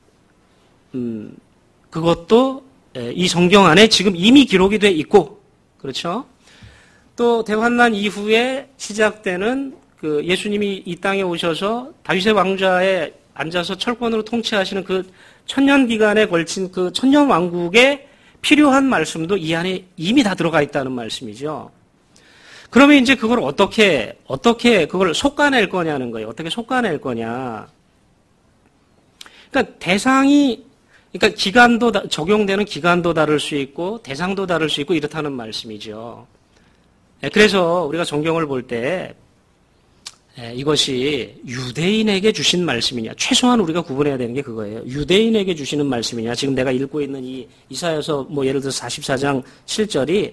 그것도 이 성경 안에 지금 이미 기록이 돼 있고, 그렇죠? 또 대환난 이후에 시작되는 그 예수님이 이 땅에 오셔서 다윗의 왕좌에 앉아서 철권으로 통치하시는 그 천년 기간에 걸친 그 천년 왕국에 필요한 말씀도 이 안에 이미 다 들어가 있다는 말씀이죠. 그러면 이제 그걸 어떻게 그걸 솎아낼 거냐는 거예요. 어떻게 솎아낼 거냐. 그러니까 대상이 그러니까 적용되는 기간도 다를 수 있고 대상도 다를 수 있고 이렇다는 말씀이죠. 그래서 우리가 성경을 볼 때 이것이 유대인에게 주신 말씀이냐, 최소한 우리가 구분해야 되는 게 그거예요. 유대인에게 주시는 말씀이냐, 지금 내가 읽고 있는 이 이사야서 예를 들어서 44장 7절이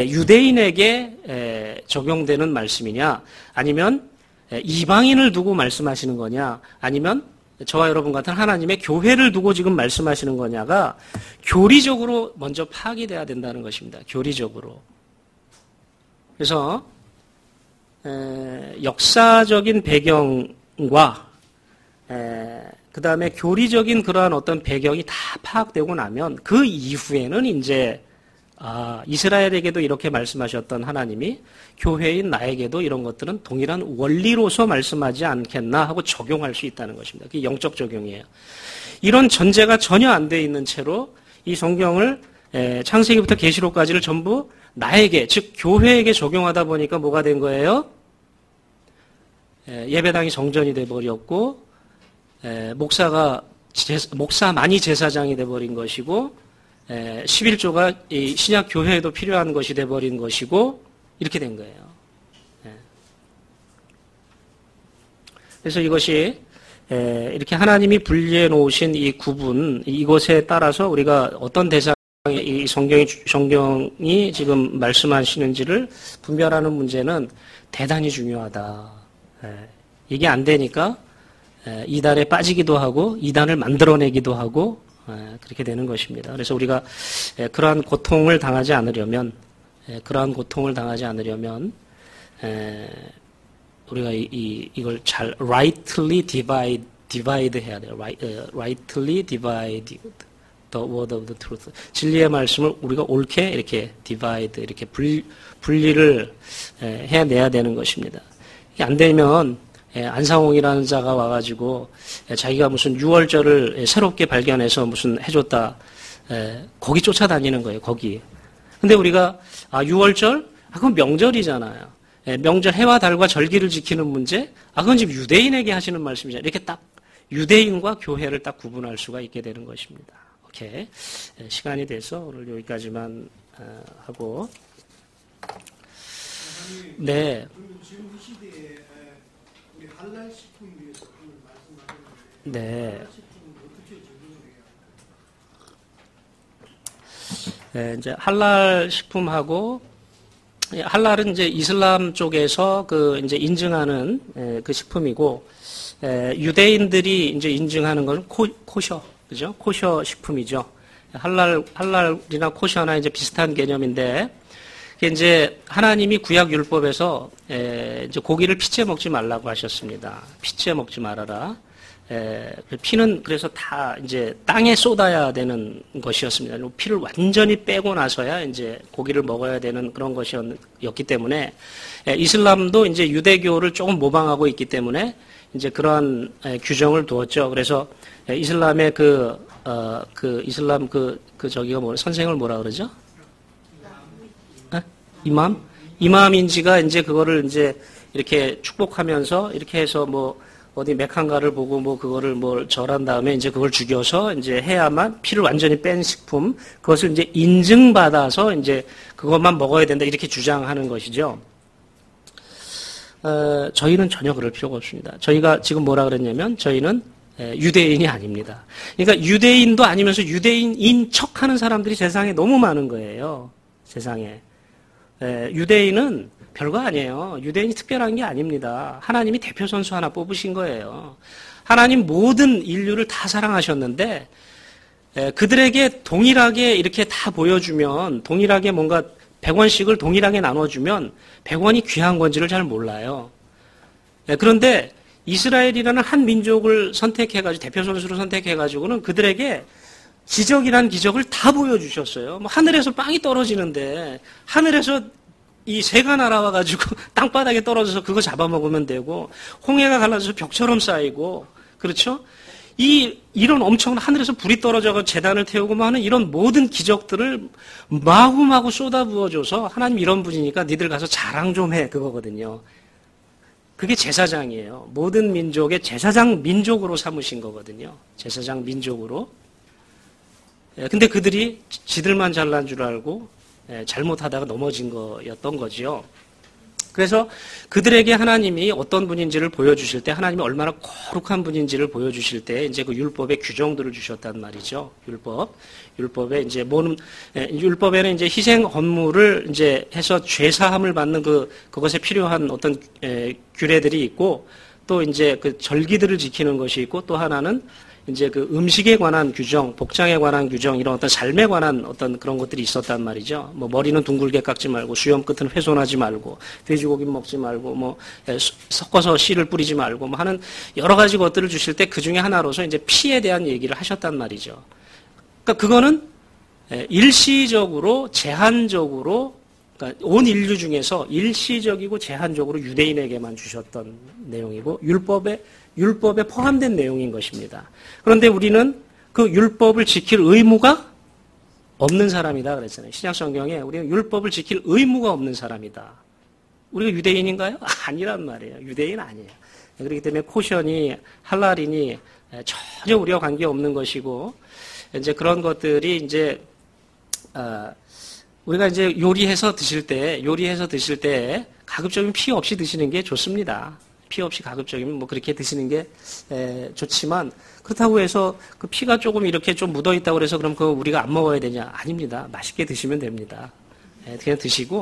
유대인에게 적용되는 말씀이냐, 아니면 이방인을 두고 말씀하시는 거냐, 아니면 저와 여러분 같은 하나님의 교회를 두고 지금 말씀하시는 거냐가 교리적으로 먼저 파악이 돼야 된다는 것입니다. 교리적으로. 그래서 역사적인 배경과 그 다음에 교리적인 그러한 어떤 배경이 다 파악되고 나면 그 이후에는 이제 이스라엘에게도 이렇게 말씀하셨던 하나님이 교회인 나에게도 이런 것들은 동일한 원리로서 말씀하지 않겠나 하고 적용할 수 있다는 것입니다. 그게 영적 적용이에요. 이런 전제가 전혀 안 돼 있는 채로 이 성경을 창세기부터 계시록까지를 전부 나에게, 즉 교회에게 적용하다 보니까 뭐가 된 거예요? 예배당이 정전이 돼버렸고 목사만이 제사장이 돼버린 것이고 11조가 이 신약 교회에도 필요한 것이 돼버린 것이고 이렇게 된 거예요. 그래서 이것이 이렇게 하나님이 분리해 놓으신 이 구분, 이것에 따라서 우리가 어떤 대상에 이 성경이 지금 말씀하시는지를 분별하는 문제는 대단히 중요하다. 이게 안 되니까 이단에 빠지기도 하고 이단을 만들어내기도 하고 그렇게 되는 것입니다. 그래서 우리가 그러한 고통을 당하지 않으려면 우리가 이걸 잘 rightly divide 해야 돼요. rightly divide the word of the truth. 진리의 말씀을 우리가 옳게 이렇게 divide, 이렇게 분리를 해내야 되는 것입니다. 이게 안 되면 안상홍이라는 자가 와가지고 자기가 무슨 6월절을 새롭게 발견해서 무슨 해줬다. 거기 쫓아다니는 거예요. 거기. 근데 우리가 6월절? 그건 명절이잖아요. 명절 해와 달과 절기를 지키는 문제? 그건 지금 유대인에게 하시는 말씀이잖아요. 이렇게 딱 유대인과 교회를 딱 구분할 수가 있게 되는 것입니다. 오케이. 시간이 돼서 오늘 여기까지만 하고. 네. 지금 이 시대에 우리 할랄 식품 위해서 말씀하셨는데 네. 할랄 식품은 어떻게 적용을 해야 이제 할랄 식품하고 할랄은 이제 이슬람 쪽에서 이제 인증하는 그 식품이고 유대인들이 이제 인증하는 것은 코셔, 그죠? 코셔 식품이죠. 할랄이나 코셔나 이제 비슷한 개념인데 이제 하나님이 구약 율법에서 이제 고기를 피째 먹지 말라고 하셨습니다. 피째 먹지 말아라. 피는 그래서 다 이제 땅에 쏟아야 되는 것이었습니다. 피를 완전히 빼고 나서야 이제 고기를 먹어야 되는 그런 것이었기 때문에 이슬람도 이제 유대교를 조금 모방하고 있기 때문에 이제 그러한 규정을 두었죠. 그래서 이슬람의 이슬람 선생을 뭐라 그러죠? 이맘인지가 이제 그거를 이제 이렇게 축복하면서 이렇게 해서 어디 메칸가를 보고 그거를 절한 다음에 이제 그걸 죽여서 이제 해야만 피를 완전히 뺀 식품, 그것을 이제 인증받아서 이제 그것만 먹어야 된다 이렇게 주장하는 것이죠. 저희는 전혀 그럴 필요가 없습니다. 저희가 지금 뭐라 그랬냐면 저희는 유대인이 아닙니다. 그러니까 유대인도 아니면서 유대인인 척하는 사람들이 세상에 너무 많은 거예요. 세상에. 유대인은 별거 아니에요. 유대인이 특별한 게 아닙니다. 하나님이 대표 선수 하나 뽑으신 거예요. 하나님 모든 인류를 다 사랑하셨는데 그들에게 동일하게 이렇게 다 보여주면 동일하게 뭔가 100원씩을 동일하게 나눠주면 100원이 귀한 건지를 잘 몰라요. 그런데 이스라엘이라는 한 민족을 선택해가지고 대표 선수로 선택해가지고는 그들에게 기적이란 기적을 다 보여주셨어요. 하늘에서 빵이 떨어지는데 하늘에서 이 새가 날아와가지고 땅바닥에 떨어져서 그거 잡아먹으면 되고 홍해가 갈라져서 벽처럼 쌓이고 그렇죠? 이런 엄청난 하늘에서 불이 떨어져서 재단을 태우고 하는 이런 모든 기적들을 마구마구 쏟아부어줘서 하나님 이런 분이니까 니들 가서 자랑 좀 해 그거거든요. 그게 제사장이에요. 모든 민족의 제사장 민족으로 삼으신 거거든요. 제사장 민족으로. 근데 그들이 지들만 잘난 줄 알고 잘못하다가 넘어진 거였던 거지요. 그래서 그들에게 하나님이 어떤 분인지를 보여주실 때, 하나님이 얼마나 거룩한 분인지를 보여주실 때, 이제 그 율법의 규정들을 주셨단 말이죠. 율법에 이제 율법에는 이제 희생 헌물을 이제 해서 죄 사함을 받는 그것에 필요한 어떤 규례들이 있고, 또 이제 그 절기들을 지키는 것이 있고, 또 하나는 이제 그 음식에 관한 규정, 복장에 관한 규정, 이런 어떤 삶에 관한 어떤 그런 것들이 있었단 말이죠. 뭐 머리는 둥글게 깎지 말고, 수염 끝은 훼손하지 말고, 돼지고기 먹지 말고, 뭐 섞어서 씨를 뿌리지 말고, 뭐 하는 여러 가지 것들을 주실 때 그 중에 하나로서 이제 피에 대한 얘기를 하셨단 말이죠. 그러니까 그거는 일시적으로, 제한적으로, 그러니까 온 인류 중에서 일시적이고 제한적으로 유대인에게만 주셨던 내용이고, 율법에 포함된 내용인 것입니다. 그런데 우리는 그 율법을 지킬 의무가 없는 사람이다 그랬잖아요. 신약성경에 우리는 율법을 지킬 의무가 없는 사람이다. 우리가 유대인인가요? 아니란 말이에요. 유대인 아니에요. 그렇기 때문에 코션이 할랄이니 전혀 우리와 관계없는 것이고, 이제 그런 것들이 이제 우리가 이제 요리해서 드실 때 가급적이면 피 없이 드시는 게 좋습니다. 피 없이 가급적이면 뭐 그렇게 드시는 게 좋지만, 그렇다고 해서 그 피가 조금 이렇게 좀 묻어 있다고 해서 그럼 그거 우리가 안 먹어야 되냐? 아닙니다. 맛있게 드시면 됩니다. 그냥 드시고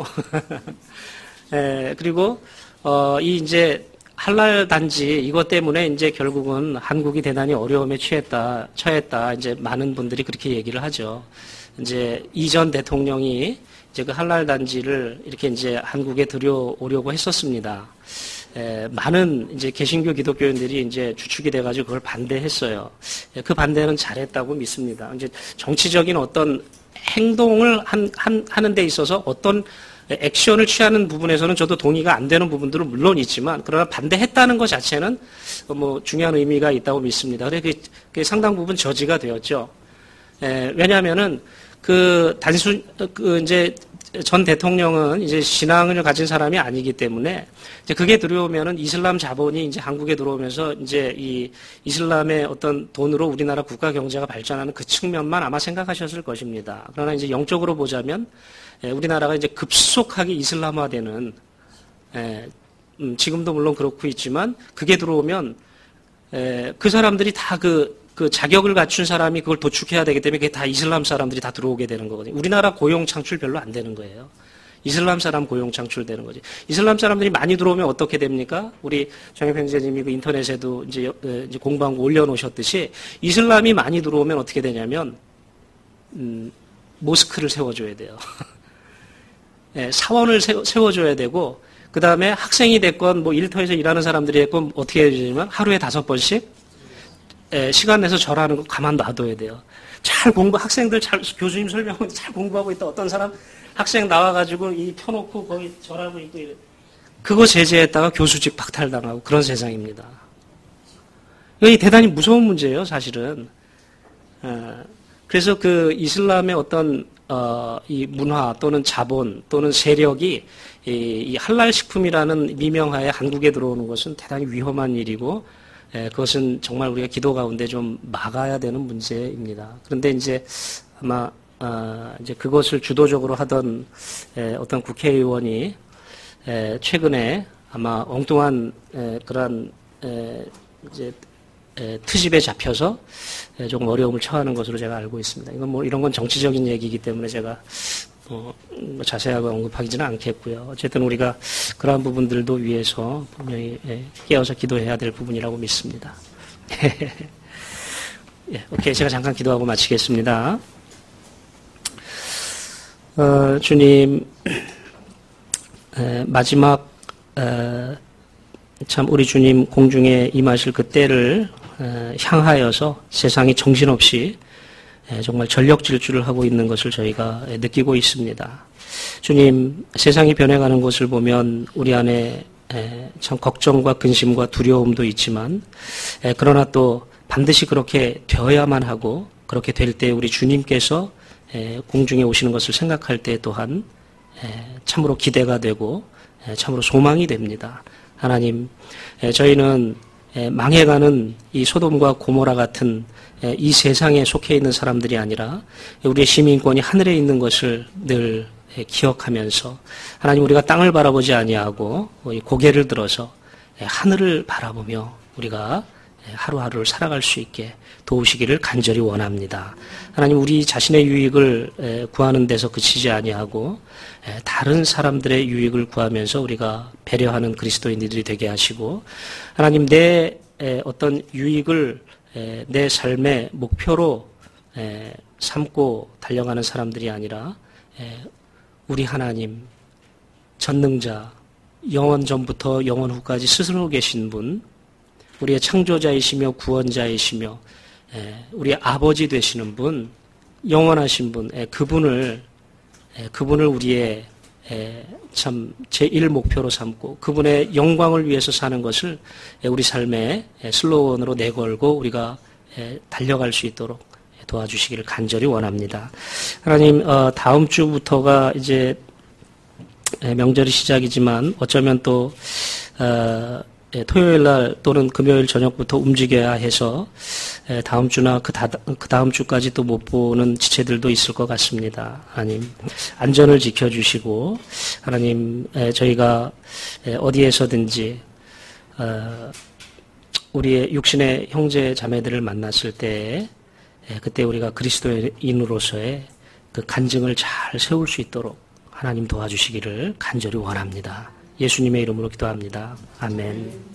그리고 이 이제 할랄 단지 이것 때문에 이제 결국은 한국이 대단히 어려움에 처했다. 이제 많은 분들이 그렇게 얘기를 하죠. 이제 이전 대통령이 이제 그 할랄 단지를 이렇게 이제 한국에 들여오려고 했었습니다. 많은 이제 개신교 기독교인들이 이제 주축이 돼가지고 그걸 반대했어요. 그 반대는 잘했다고 믿습니다. 이제 정치적인 어떤 행동을 하는 데 있어서 어떤 액션을 취하는 부분에서는 저도 동의가 안 되는 부분들은 물론 있지만, 그러나 반대했다는 것 자체는 뭐 중요한 의미가 있다고 믿습니다. 그래 그게 상당 부분 저지가 되었죠. 왜냐하면은 이제 전 대통령은 이제 신앙을 가진 사람이 아니기 때문에 이제 그게 들어오면은 이슬람 자본이 이제 한국에 들어오면서 이제 이 이슬람의 어떤 돈으로 우리나라 국가 경제가 발전하는 그 측면만 아마 생각하셨을 것입니다. 그러나 이제 영적으로 보자면 우리나라가 이제 급속하게 이슬람화되는, 지금도 물론 그렇고 있지만 그게 들어오면 그 사람들이 다 그 자격을 갖춘 사람이 그걸 도축해야 되기 때문에 그게 다 이슬람 사람들이 다 들어오게 되는 거거든요. 우리나라 고용 창출 별로 안 되는 거예요. 이슬람 사람 고용 창출되는 거지. 이슬람 사람들이 많이 들어오면 어떻게 됩니까? 우리 정혜평 형제님이 그 인터넷에도 이제 공부한 거 올려놓으셨듯이 이슬람이 많이 들어오면 어떻게 되냐면 모스크를 세워줘야 돼요. 사원을 세워줘야 되고, 그 다음에 학생이 됐건 뭐 일터에서 일하는 사람들이 됐건 어떻게 해야 되냐면 하루에 5번씩 시간 내서 절하는 거 가만 놔둬야 돼요. 학생들 교수님 설명하고 잘 공부하고 있다. 어떤 사람 학생 나와가지고 펴놓고 거기 절하고 있고 그거 제재했다가 교수직 박탈당하고 그런 세상입니다. 이게 대단히 무서운 문제예요, 사실은. 그래서 그 이슬람의 어떤 이 문화 또는 자본 또는 세력이 이 할랄 식품이라는 미명하에 한국에 들어오는 것은 대단히 위험한 일이고, 그것은 정말 우리가 기도 가운데 좀 막아야 되는 문제입니다. 그런데 이제 아마 이제 그것을 주도적으로 하던 어떤 국회의원이 최근에 아마 엉뚱한 그러한 이제 트집에 잡혀서 조금 어려움을 처하는 것으로 제가 알고 있습니다. 이건 뭐 이런 건 정치적인 얘기이기 때문에 제가 자세하게 언급하기는 않겠고요. 어쨌든 우리가 그러한 부분들도 위해서 분명히 깨어서 기도해야 될 부분이라고 믿습니다. 오케이, 제가 잠깐 기도하고 마치겠습니다. 주님, 마지막 참 우리 주님 공중에 임하실 그 때를 향하여서 세상이 정신없이 정말 전력 질주를 하고 있는 것을 저희가 느끼고 있습니다. 주님, 세상이 변해가는 것을 보면 우리 안에 참 걱정과 근심과 두려움도 있지만, 그러나 또 반드시 그렇게 되어야만 하고 그렇게 될 때 우리 주님께서 공중에 오시는 것을 생각할 때 또한 참으로 기대가 되고 참으로 소망이 됩니다. 하나님, 저희는 망해가는 이 소돔과 고모라 같은 이 세상에 속해 있는 사람들이 아니라 우리의 시민권이 하늘에 있는 것을 늘 기억하면서 하나님 우리가 땅을 바라보지 아니하고 고개를 들어서 하늘을 바라보며 우리가 하루하루를 살아갈 수 있게 도우시기를 간절히 원합니다. 하나님 우리 자신의 유익을 구하는 데서 그치지 아니하고 다른 사람들의 유익을 구하면서 우리가 배려하는 그리스도인들이 되게 하시고 하나님 내 어떤 유익을 내 삶의 목표로 삼고 달려가는 사람들이 아니라 우리 하나님 전능자 영원 전부터 영원 후까지 스스로 계신 분 우리의 창조자이시며 구원자이시며 우리의 아버지 되시는 분 영원하신 분 그분을 우리의 참 제1 목표로 삼고 그분의 영광을 위해서 사는 것을 우리 삶의 슬로건으로 내걸고 우리가 달려갈 수 있도록 도와주시기를 간절히 원합니다. 하나님 다음 주부터가 이제 명절이 시작이지만 어쩌면 또 토요일 날 또는 금요일 저녁부터 움직여야 해서 다음 주나 그 다음 주까지 또 못 보는 지체들도 있을 것 같습니다. 하나님 안전을 지켜주시고 하나님 저희가 어디에서든지 우리의 육신의 형제 자매들을 만났을 때 그때 우리가 그리스도인으로서의 그 간증을 잘 세울 수 있도록 하나님 도와주시기를 간절히 원합니다. 예수님의 이름으로 기도합니다. 아멘.